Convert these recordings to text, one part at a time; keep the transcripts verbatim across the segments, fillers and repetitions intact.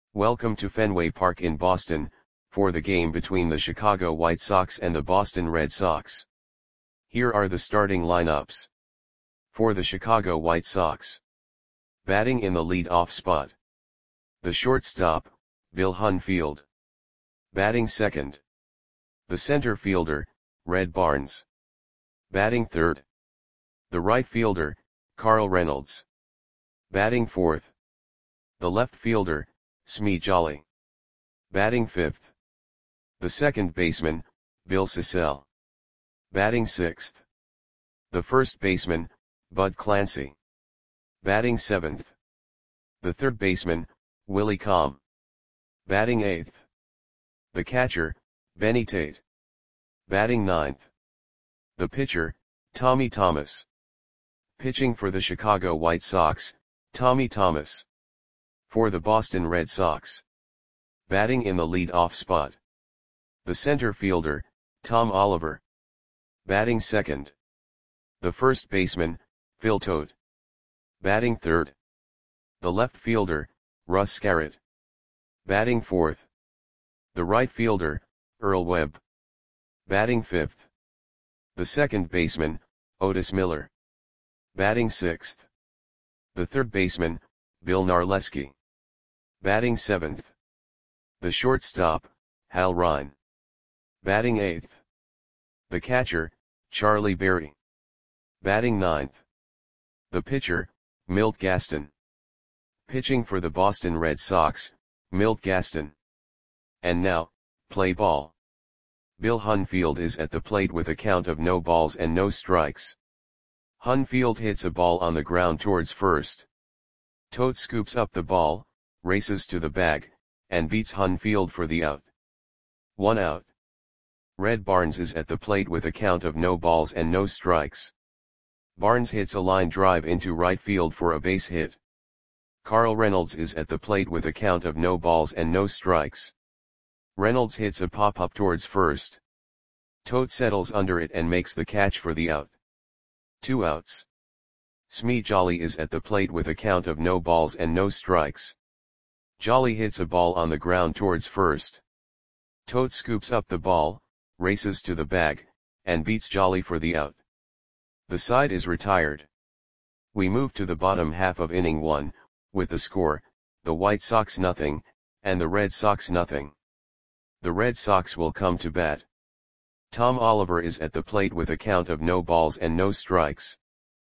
Welcome to Fenway Park in Boston, for the game between the Chicago White Sox and the Boston Red Sox. Here are the starting lineups. For the Chicago White Sox. Batting in the lead-off spot. The shortstop, Bill Hunfield. Batting second. The center fielder, Red Barnes. Batting third. The right fielder, Carl Reynolds. Batting fourth. The left fielder, Smee Jolly. Batting fifth. The second baseman, Bill Sissell. Batting sixth. The first baseman, Bud Clancy. Batting seventh. The third baseman, Willie Comm. Batting eighth. The catcher, Benny Tate. Batting ninth. The pitcher, Tommy Thomas. Pitching for the Chicago White Sox, Tommy Thomas. For the Boston Red Sox. Batting in the lead-off spot. The center fielder, Tom Oliver. Batting second. The first baseman, Phil Todt. Batting third. The left fielder, Russ Scarrett. Batting fourth. The right fielder, Earl Webb. Batting fifth. The second baseman, Otis Miller. Batting sixth. The third baseman, Bill Narleski. Batting seventh. The shortstop, Hal Ryan. Batting eighth. The catcher, Charlie Berry. Batting ninth. The pitcher, Milt Gaston. Pitching for the Boston Red Sox, Milt Gaston. And now, play ball. Bill Hunfield is at the plate with a count of no balls and no strikes. Hunfield hits a ball on the ground towards first. Todt scoops up the ball, races to the bag, and beats Hunfield for the out. One out. Red Barnes is at the plate with a count of no balls and no strikes. Barnes hits a line drive into right field for a base hit. Carl Reynolds is at the plate with a count of no balls and no strikes. Reynolds hits a pop-up towards first. Todt settles under it and makes the catch for the out. Two outs. Smee Jolly is at the plate with a count of no balls and no strikes. Jolly hits a ball on the ground towards first. Todt scoops up the ball, races to the bag, and beats Jolly for the out. The side is retired. We move to the bottom half of inning one, with the score, the White Sox nothing, and the Red Sox nothing. The Red Sox will come to bat. Tom Oliver is at the plate with a count of no balls and no strikes.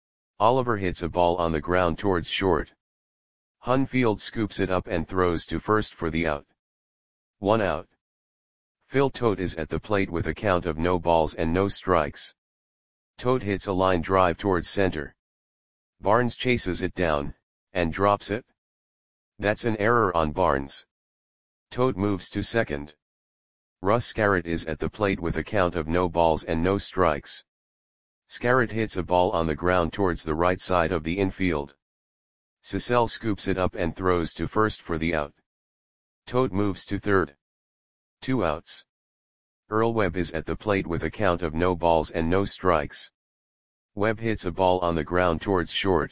Oliver hits a ball on the ground towards short. Hunfield scoops it up and throws to first for the out. One out. Phil Todt is at the plate with a count of no balls and no strikes. Todt hits a line drive towards center. Barnes chases it down, and drops it. That's an error on Barnes. Todt moves to second. Russ Scarrett is at the plate with a count of no balls and no strikes. Scarrett hits a ball on the ground towards the right side of the infield. Sissell scoops it up and throws to first for the out. Todt moves to third. Two outs. Earl Webb is at the plate with a count of no balls and no strikes. Webb hits a ball on the ground towards short.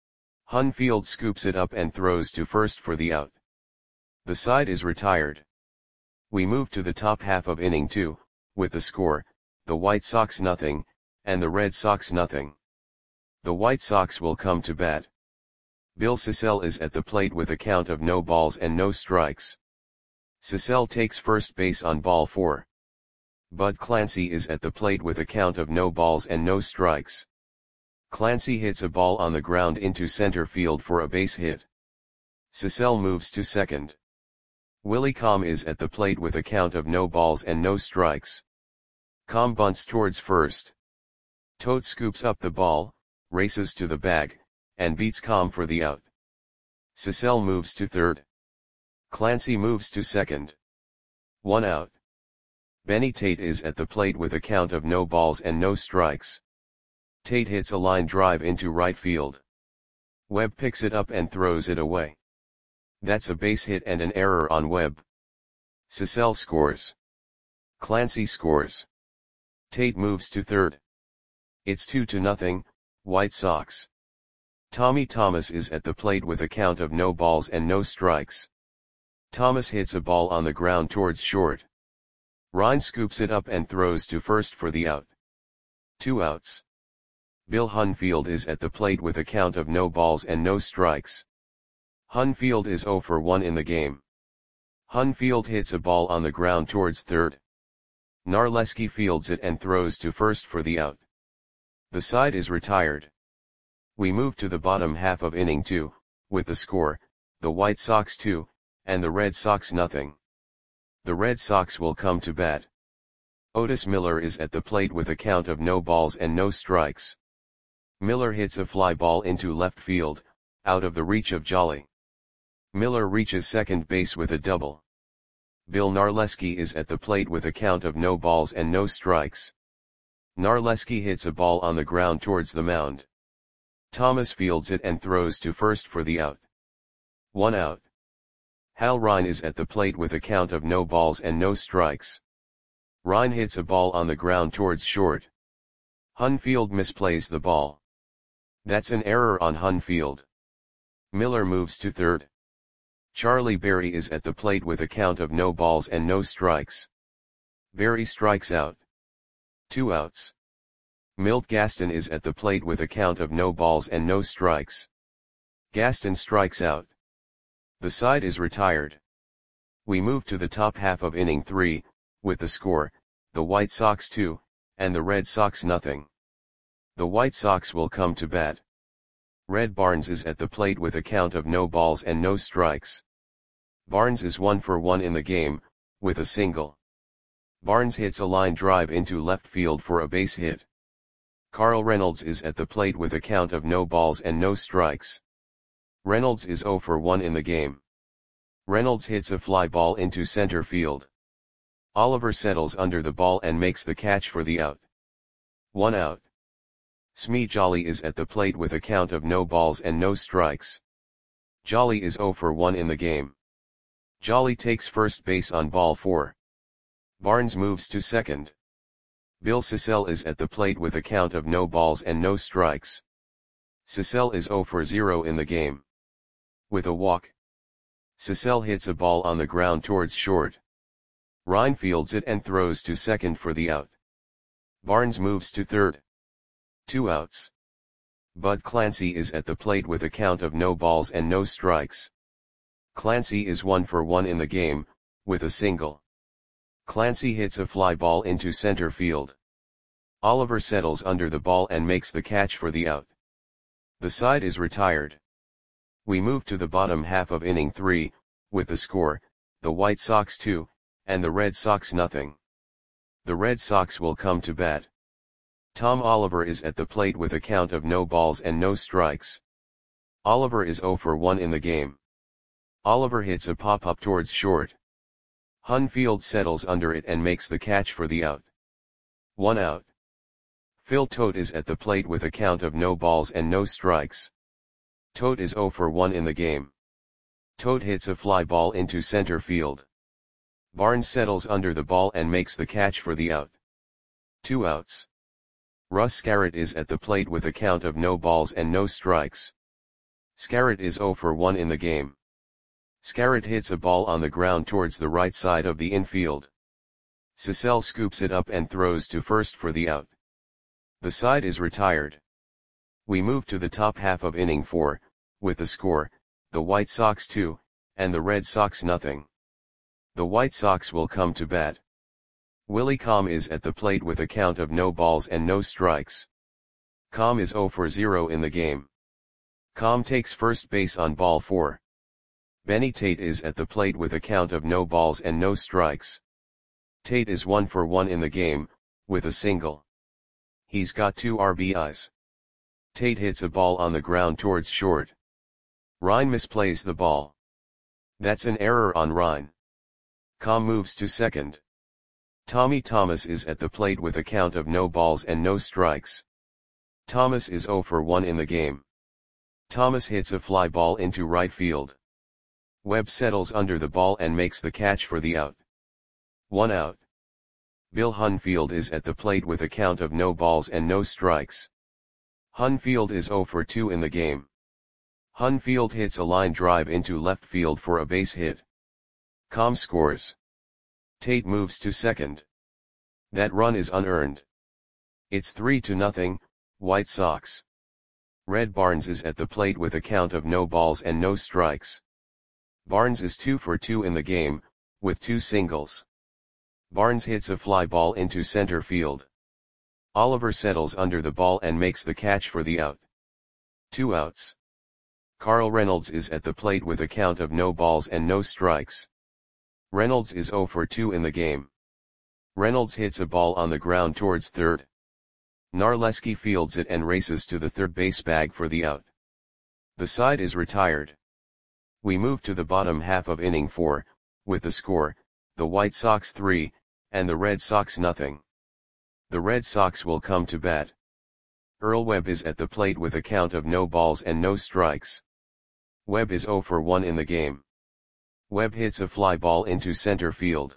Hunfield scoops it up and throws to first for the out. The side is retired. We move to the top half of inning two, with the score, the White Sox nothing, and the Red Sox nothing. The White Sox will come to bat. Bill Sissell is at the plate with a count of no balls and no strikes. Sissell takes first base on ball four. Bud Clancy is at the plate with a count of no balls and no strikes. Clancy hits a ball on the ground into center field for a base hit. Sissell moves to second. Willie Comm is at the plate with a count of no balls and no strikes. Comm bunts towards first. Todt scoops up the ball, races to the bag, and beats Comm for the out. Sissell moves to third. Clancy moves to second. One out. Benny Tate is at the plate with a count of no balls and no strikes. Tate hits a line drive into right field. Webb picks it up and throws it away. That's a base hit and an error on Webb. Sissell scores. Clancy scores. Tate moves to third. It's two to nothing, White Sox. Tommy Thomas is at the plate with a count of no balls and no strikes. Thomas hits a ball on the ground towards short. Ryan scoops it up and throws to first for the out. Two outs. Bill Hunfield is at the plate with a count of no balls and no strikes. Hunfield is oh for one in the game. Hunfield hits a ball on the ground towards third. Narleski fields it and throws to first for the out. The side is retired. We move to the bottom half of inning two, with the score, the White Sox two, and the Red Sox nothing. The Red Sox will come to bat. Otis Miller is at the plate with a count of no balls and no strikes. Miller hits a fly ball into left field, out of the reach of Jolly. Miller reaches second base with a double. Bill Narleski is at the plate with a count of no balls and no strikes. Narleski hits a ball on the ground towards the mound. Thomas fields it and throws to first for the out. One out. Hal Ryan is at the plate with a count of no balls and no strikes. Ryan hits a ball on the ground towards short. Hunfield misplays the ball. That's an error on Hunfield. Miller moves to third. Charlie Berry is at the plate with a count of no balls and no strikes. Berry strikes out. Two outs. Milt Gaston is at the plate with a count of no balls and no strikes. Gaston strikes out. The side is retired. We move to the top half of inning three, with the score, the White Sox two, and the Red Sox nothing. The White Sox will come to bat. Red Barnes is at the plate with a count of no balls and no strikes. Barnes is one for one in the game, with a single. Barnes hits a line drive into left field for a base hit. Carl Reynolds is at the plate with a count of no balls and no strikes. Reynolds is oh for one in the game. Reynolds hits a fly ball into center field. Oliver settles under the ball and makes the catch for the out. One out. Smee Jolly is at the plate with a count of no balls and no strikes. Jolly is oh for one in the game. Jolly takes first base on ball four. Barnes moves to second. Bill Sissell is at the plate with a count of no balls and no strikes. Sissell is oh for zero in the game. With a walk. Sissell hits a ball on the ground towards short. Ryan fields it and throws to second for the out. Barnes moves to third. Two outs. Bud Clancy is at the plate with a count of no balls and no strikes. Clancy is one for one in the game, with a single. Clancy hits a fly ball into center field. Oliver settles under the ball and makes the catch for the out. The side is retired. We move to the bottom half of inning three, with the score, the White Sox two, and the Red Sox nothing. The Red Sox will come to bat. Tom Oliver is at the plate with a count of no balls and no strikes. Oliver is oh for one in the game. Oliver hits a pop-up towards short. Hunfield settles under it and makes the catch for the out. One out. Phil Tote is at the plate with a count of no balls and no strikes. Tote is oh for one in the game. Tote hits a fly ball into center field. Barnes settles under the ball and makes the catch for the out. Two outs. Russ Scarrett is at the plate with a count of no balls and no strikes. Scarrett is oh for one in the game. Scarrett hits a ball on the ground towards the right side of the infield. Sissell scoops it up and throws to first for the out. The side is retired. We move to the top half of inning four, with the score, the White Sox two, and the Red Sox nothing. The White Sox will come to bat. Willie Comm is at the plate with a count of no balls and no strikes. Comm is oh for zero in the game. Comm takes first base on ball four. Benny Tate is at the plate with a count of no balls and no strikes. Tate is one for one in the game, with a single. He's got two R B Is. Tate hits a ball on the ground towards short. Ryan misplays the ball. That's an error on Ryan. Comm moves to second. Tommy Thomas is at the plate with a count of no balls and no strikes. Thomas is oh for one in the game. Thomas hits a fly ball into right field. Webb settles under the ball and makes the catch for the out. One out. Bill Hunfield is at the plate with a count of no balls and no strikes. Hunfield is oh for two in the game. Hunfield hits a line drive into left field for a base hit. Com scores. Tate moves to second. That run is unearned. It's three to nothing, White Sox. Red Barnes is at the plate with a count of no balls and no strikes. Barnes is two for two in the game, with two singles. Barnes hits a fly ball into center field. Oliver settles under the ball and makes the catch for the out. Two outs. Carl Reynolds is at the plate with a count of no balls and no strikes. Reynolds is zero for two in the game. Reynolds hits a ball on the ground towards third. Narleski fields it and races to the third base bag for the out. The side is retired. We move to the bottom half of inning four, with the score, the White Sox three, and the Red Sox nothing. The Red Sox will come to bat. Earl Webb is at the plate with a count of no balls and no strikes. Webb is zero for one in the game. Webb hits a fly ball into center field.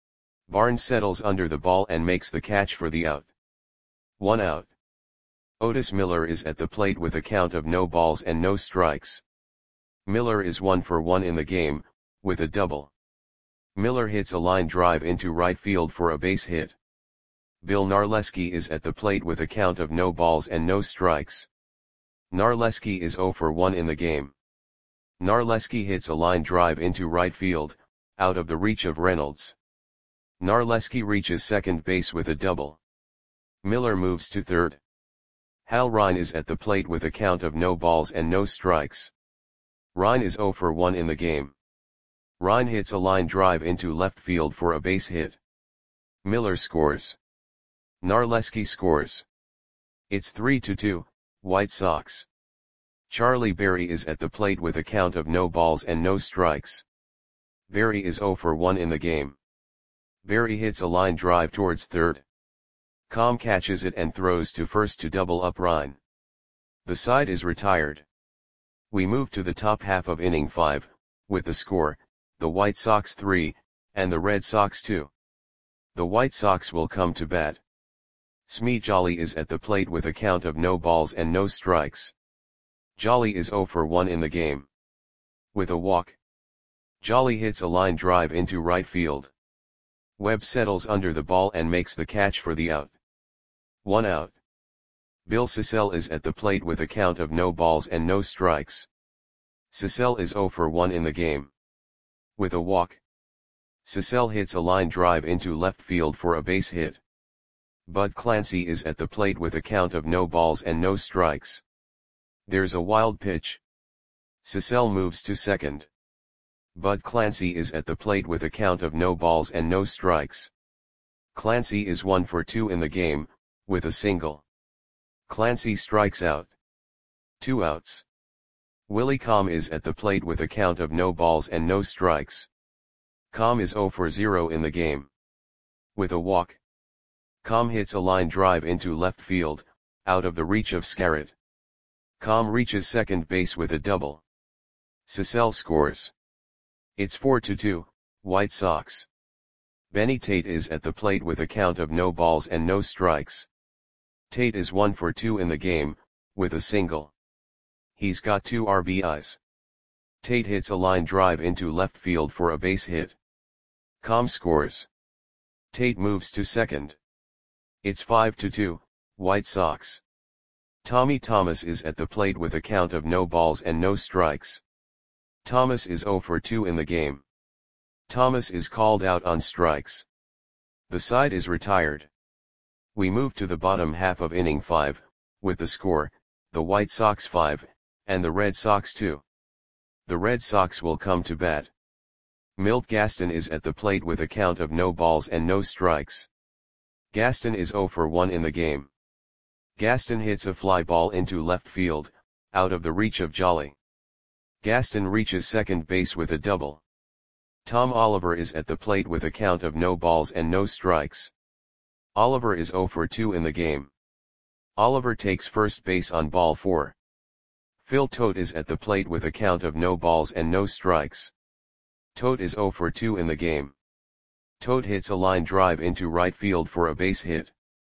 Barnes settles under the ball and makes the catch for the out. One out. Otis Miller is at the plate with a count of no balls and no strikes. Miller is one for one in the game, with a double. Miller hits a line drive into right field for a base hit. Bill Narleski is at the plate with a count of no balls and no strikes. Narleski is zero for one in the game. Narleski hits a line drive into right field, out of the reach of Reynolds. Narleski reaches second base with a double. Miller moves to third. Hal Ryan is at the plate with a count of no balls and no strikes. Ryan is zero for one in the game. Ryan hits a line drive into left field for a base hit. Miller scores. Narleski scores. It's three to two, White Sox. Charlie Berry is at the plate with a count of no balls and no strikes. Berry is zero for one in the game. Berry hits a line drive towards third. Com catches it and throws to first to double up Ryan. The side is retired. We move to the top half of inning five, with the score, the White Sox three, and the Red Sox two. The White Sox will come to bat. Smee Jolly is at the plate with a count of no balls and no strikes. Jolly is zero for one in the game. With a walk. Jolly hits a line drive into right field. Webb settles under the ball and makes the catch for the out. One out. Bill Sissell is at the plate with a count of no balls and no strikes. Sissell is zero for one in the game. With a walk. Sissell hits a line drive into left field for a base hit. Bud Clancy is at the plate with a count of no balls and no strikes. There's a wild pitch. Sissell moves to second. Bud Clancy is at the plate with a count of no balls and no strikes. Clancy is one for two in the game, with a single. Clancy strikes out. Two outs. Willie Com is at the plate with a count of no balls and no strikes. Com is zero for zero in the game. With a walk. Com hits a line drive into left field, out of the reach of Scarrett. Com reaches second base with a double. Sissell scores. It's four to two, White Sox. Benny Tate is at the plate with a count of no balls and no strikes. Tate is one for two in the game, with a single. He's got two R B Is. Tate hits a line drive into left field for a base hit. Com scores. Tate moves to second. It's five to two, White Sox. Tommy Thomas is at the plate with a count of no balls and no strikes. Thomas is zero for two in the game. Thomas is called out on strikes. The side is retired. We move to the bottom half of inning five, with the score, the White Sox five, and the Red Sox two. The Red Sox will come to bat. Milt Gaston is at the plate with a count of no balls and no strikes. Gaston is zero for one in the game. Gaston hits a fly ball into left field, out of the reach of Jolly. Gaston reaches second base with a double. Tom Oliver is at the plate with a count of no balls and no strikes. Oliver is zero for two in the game. Oliver takes first base on ball four. Phil Tote is at the plate with a count of no balls and no strikes. Tote is zero for two in the game. Tote hits a line drive into right field for a base hit.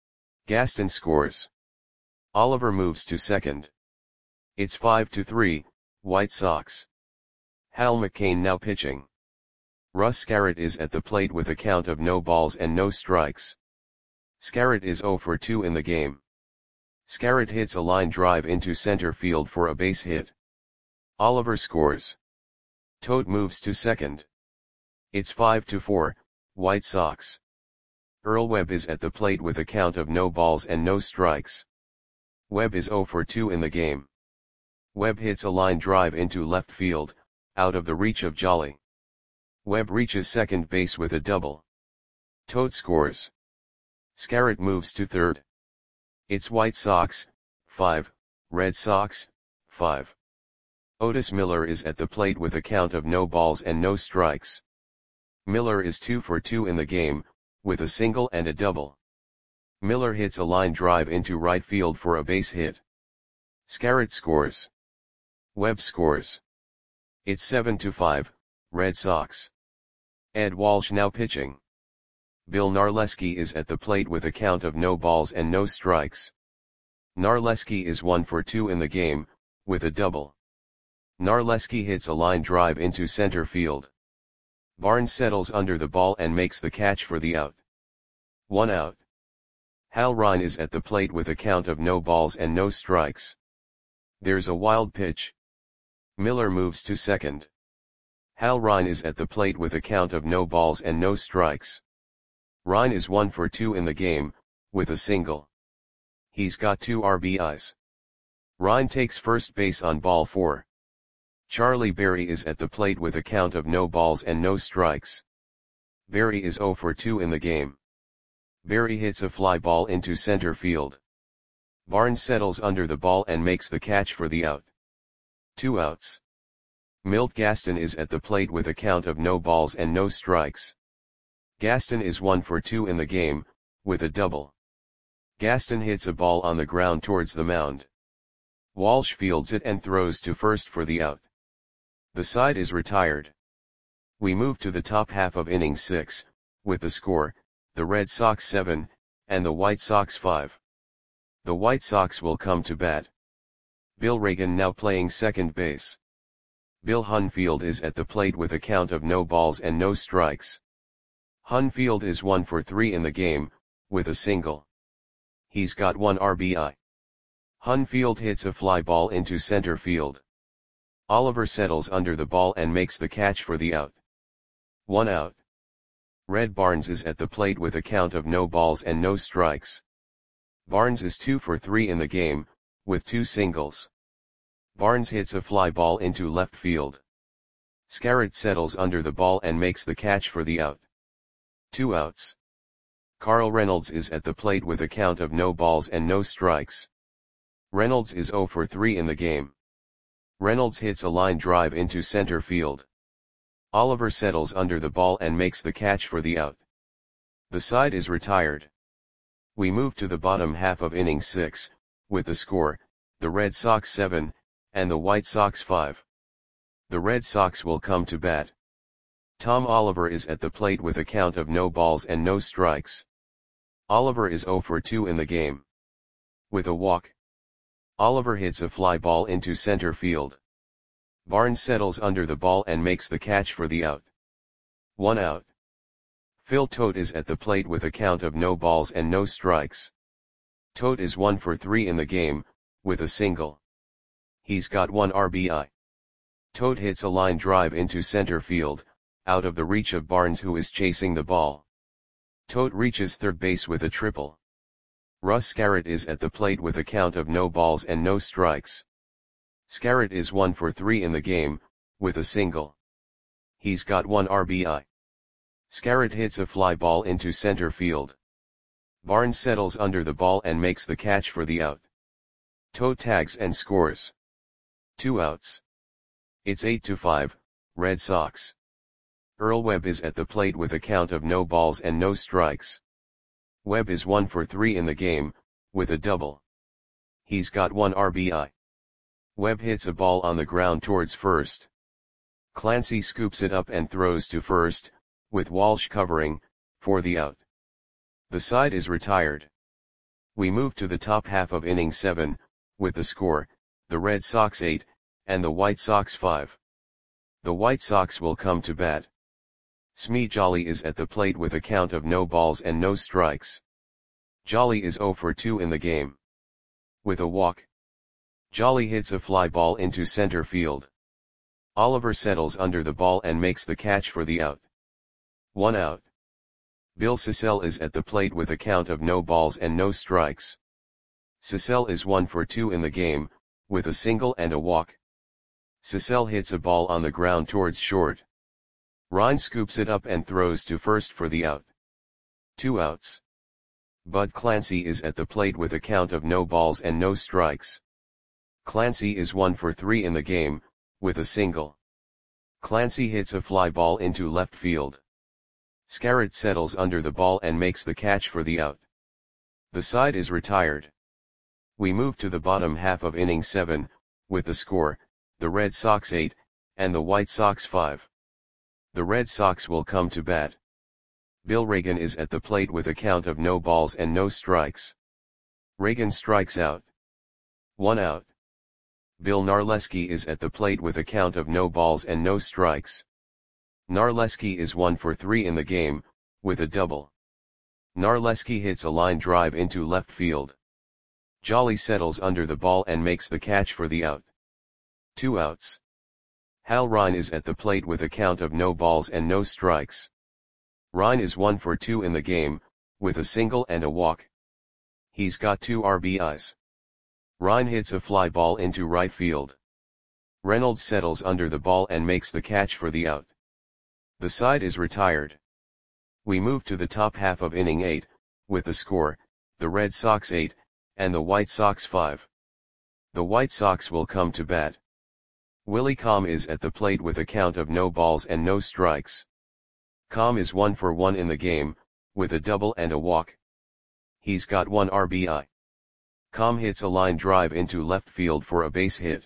Gaston scores. Oliver moves to second. It's five to three, White Sox. Hal McCain now pitching. Russ Scarrett is at the plate with a count of no balls and no strikes. Scarrett is zero for two in the game. Scarrett hits a line drive into center field for a base hit. Oliver scores. Todt moves to second. It's five to four, White Sox. Earl Webb is at the plate with a count of no balls and no strikes. Webb is zero for two in the game. Webb hits a line drive into left field, out of the reach of Jolly. Webb reaches second base with a double. Todt scores. Scarrett moves to third. It's White Sox, five, Red Sox, five. Otis Miller is at the plate with a count of no balls and no strikes. Miller is two for two in the game, with a single and a double. Miller hits a line drive into right field for a base hit. Scarrett scores. Webb scores. It's seven to five, Red Sox. Ed Walsh now pitching. Bill Narleski is at the plate with a count of no balls and no strikes. Narleski is one for two in the game, with a double. Narleski hits a line drive into center field. Barnes settles under the ball and makes the catch for the out. One out. Hal Ryan is at the plate with a count of no balls and no strikes. There's a wild pitch. Miller moves to second. Hal Ryan is at the plate with a count of no balls and no strikes. Ryan is one for two in the game, with a single. He's got two R B Is. Ryan takes first base on ball four. Charlie Berry is at the plate with a count of no balls and no strikes. Berry is zero for two in the game. Berry hits a fly ball into center field. Barnes settles under the ball and makes the catch for the out. Two outs. Milt Gaston is at the plate with a count of no balls and no strikes. Gaston is one for two in the game, with a double. Gaston hits a ball on the ground towards the mound. Walsh fields it and throws to first for the out. The side is retired. We move to the top half of inning six, with the score, the Red Sox seven, and the White Sox five. The White Sox will come to bat. Bill Reagan now playing second base. Bill Hunfield is at the plate with a count of no balls and no strikes. Hunfield is one for three in the game, with a single. He's got one R B I. Hunfield hits a fly ball into center field. Oliver settles under the ball and makes the catch for the out. One out. Red Barnes is at the plate with a count of no balls and no strikes. Barnes is two for three in the game, with two singles. Barnes hits a fly ball into left field. Scarrett settles under the ball and makes the catch for the out. Two outs. Carl Reynolds is at the plate with a count of no balls and no strikes. Reynolds is zero for three in the game. Reynolds hits a line drive into center field. Oliver settles under the ball and makes the catch for the out. The side is retired. We move to the bottom half of inning six, with the score, the Red Sox seven, and the White Sox five. The Red Sox will come to bat. Tom Oliver is at the plate with a count of no balls and no strikes. Oliver is zero for two in the game. With a walk. Oliver hits a fly ball into center field. Barnes settles under the ball and makes the catch for the out. One out. Phil Todt is at the plate with a count of no balls and no strikes. Todt is one for three in the game, with a single. He's got one R B I. Todt hits a line drive into center field, out of the reach of Barnes who is chasing the ball. Todt reaches third base with a triple. Russ Scarrett is at the plate with a count of no balls and no strikes. Scarrett is one for three in the game, with a single. He's got one R B I. Scarrett hits a fly ball into center field. Barnes settles under the ball and makes the catch for the out. Todt tags and scores. Two outs. It's eight to five, Red Sox. Earl Webb is at the plate with a count of no balls and no strikes. Webb is one for three in the game, with a double. He's got one R B I. Webb hits a ball on the ground towards first. Clancy scoops it up and throws to first, with Walsh covering, for the out. The side is retired. We move to the top half of inning seven, with the score, the Red Sox eight, and the White Sox five. The White Sox will come to bat. Smee Jolly is at the plate with a count of no balls and no strikes. Jolly is zero for two in the game. With a walk, Jolly hits a fly ball into center field. Oliver settles under the ball and makes the catch for the out. One out. Bill Cecil is at the plate with a count of no balls and no strikes. Cecil is one for two in the game, with a single and a walk. Cecil hits a ball on the ground towards short. Ryan scoops it up and throws to first for the out. Two outs. Bud Clancy is at the plate with a count of no balls and no strikes. Clancy is one for three in the game, with a single. Clancy hits a fly ball into left field. Scarrett settles under the ball and makes the catch for the out. The side is retired. We move to the bottom half of inning seven, with the score, the Red Sox eight, and the White Sox five. The Red Sox will come to bat. Bill Reagan is at the plate with a count of no balls and no strikes. Reagan strikes out. One out. Bill Narleski is at the plate with a count of no balls and no strikes. Narleski is one for three in the game, with a double. Narleski hits a line drive into left field. Jolly settles under the ball and makes the catch for the out. Two outs. Hal Ryan is at the plate with a count of no balls and no strikes. Ryan is one for two in the game, with a single and a walk. He's got two R B Is. Ryan hits a fly ball into right field. Reynolds settles under the ball and makes the catch for the out. The side is retired. We move to the top half of inning eight, with the score, the Red Sox eight, and the White Sox five. The White Sox will come to bat. Willie Comm is at the plate with a count of no balls and no strikes. Comm is one for one in the game, with a double and a walk. He's got one R B I. Comm hits a line drive into left field for a base hit.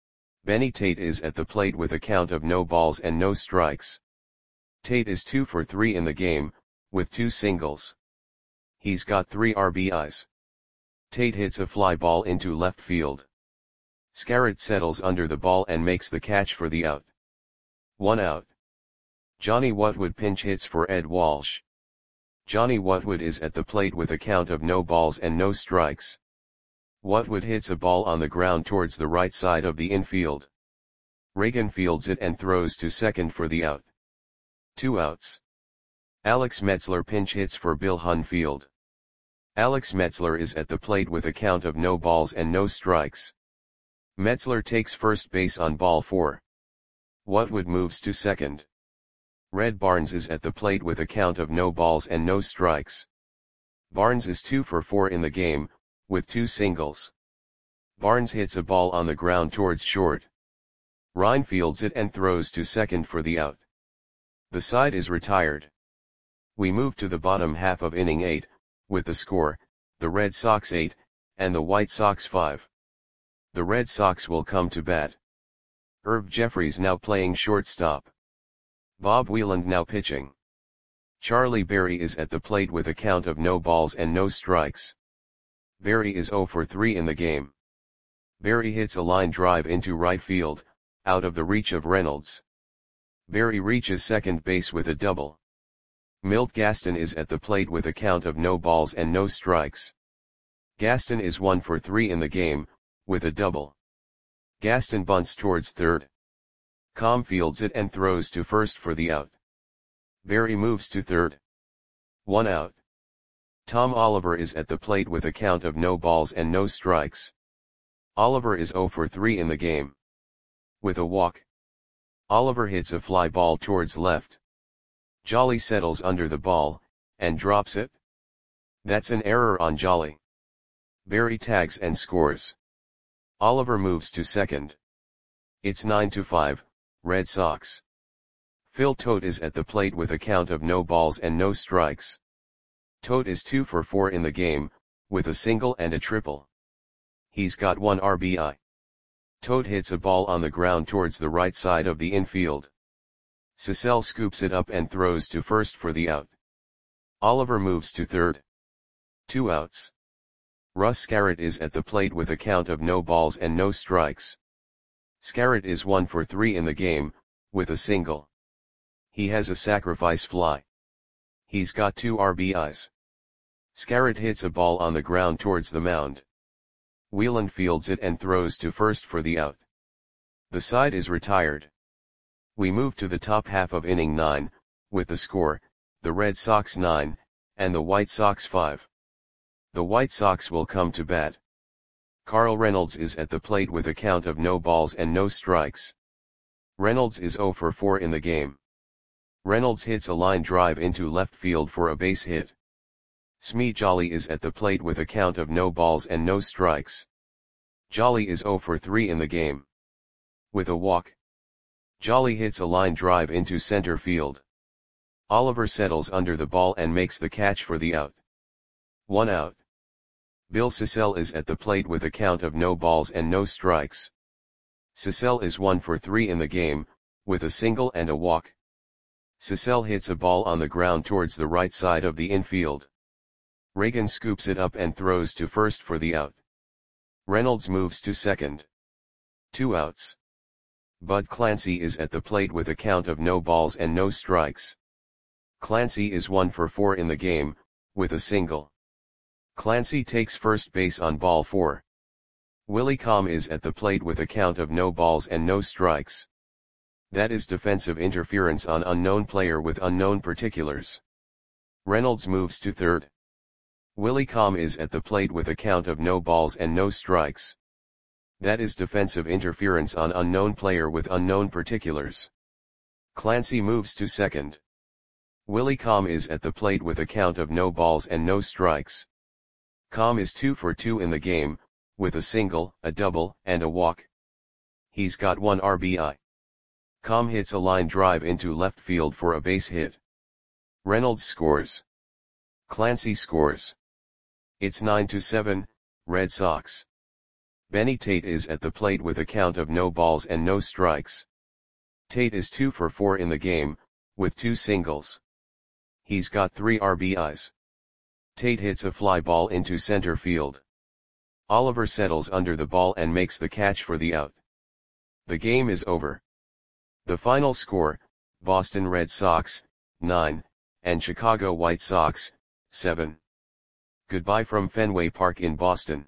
Benny Tate is at the plate with a count of no balls and no strikes. Tate is two for three in the game, with two singles. He's got three R B Is. Tate hits a fly ball into left field. Scarrett settles under the ball and makes the catch for the out. One out. Johnny Whatwood pinch hits for Ed Walsh. Johnny Whatwood is at the plate with a count of no balls and no strikes. Whatwood hits a ball on the ground towards the right side of the infield. Reagan fields it and throws to second for the out. Two outs. Alex Metzler pinch hits for Bill Hunfield. Alex Metzler is at the plate with a count of no balls and no strikes. Metzler takes first base on ball four. Whatwood moves to second. Red Barnes is at the plate with a count of no balls and no strikes. Barnes is two for four in the game, with two singles. Barnes hits a ball on the ground towards short. Ryan fields it and throws to second for the out. The side is retired. We move to the bottom half of inning eight, with the score, the Red Sox eight, and the White Sox five. The Red Sox will come to bat. Herb Jeffries now playing shortstop. Bob Wieland now pitching. Charlie Berry is at the plate with a count of no balls and no strikes. Berry is zero for three in the game. Berry hits a line drive into right field, out of the reach of Reynolds. Berry reaches second base with a double. Milt Gaston is at the plate with a count of no balls and no strikes. Gaston is one for three in the game, with a double. Gaston bunts towards third. Comm fields it and throws to first for the out. Berry moves to third. One out. Tom Oliver is at the plate with a count of no balls and no strikes. Oliver is zero for three in the game. With a walk, Oliver hits a fly ball towards left. Jolly settles under the ball, and drops it. That's an error on Jolly. Berry tags and scores. Oliver moves to second. It's nine to five, Red Sox. Phil Tote is at the plate with a count of no balls and no strikes. Tote is two for four in the game, with a single and a triple. He's got one R B I. Tote hits a ball on the ground towards the right side of the infield. Cecil scoops it up and throws to first for the out. Oliver moves to third. Two outs. Russ Scarrett is at the plate with a count of no balls and no strikes. Scarrett is one for three in the game, with a single. He has a sacrifice fly. He's got two R B Is. Scarrett hits a ball on the ground towards the mound. Whelan fields it and throws to first for the out. The side is retired. We move to the top half of inning nine, with the score, the Red Sox nine, and the White Sox five. The White Sox will come to bat. Carl Reynolds is at the plate with a count of no balls and no strikes. Reynolds is zero for four in the game. Reynolds hits a line drive into left field for a base hit. Smee Jolly is at the plate with a count of no balls and no strikes. Jolly is zero for three in the game. With a walk, Jolly hits a line drive into center field. Oliver settles under the ball and makes the catch for the out. One out. Bill Sissell is at the plate with a count of no balls and no strikes. Sissell is one for three in the game, with a single and a walk. Sissell hits a ball on the ground towards the right side of the infield. Reagan scoops it up and throws to first for the out. Reynolds moves to second. Two outs. Bud Clancy is at the plate with a count of no balls and no strikes. Clancy is one for four in the game, with a single. Clancy takes first base on ball four. Willie Comm is at the plate with a count of no balls and no strikes. That is defensive interference on unknown player with unknown particulars. Reynolds moves to third. Willie Comm is at the plate with a count of no balls and no strikes. That is defensive interference on unknown player with unknown particulars. Clancy moves to second. Willie Comm is at the plate with a count of no balls and no strikes. Comm is two for two in the game, with a single, a double, and a walk. He's got one R B I. Comm hits a line drive into left field for a base hit. Reynolds scores. Clancy scores. It's nine to seven, Red Sox. Benny Tate is at the plate with a count of no balls and no strikes. Tate is two for four in the game, with two singles. He's got three R B Is. Tate hits a fly ball into center field. Oliver settles under the ball and makes the catch for the out. The game is over. The final score, Boston Red Sox, nine, and Chicago White Sox, seven. Goodbye from Fenway Park in Boston.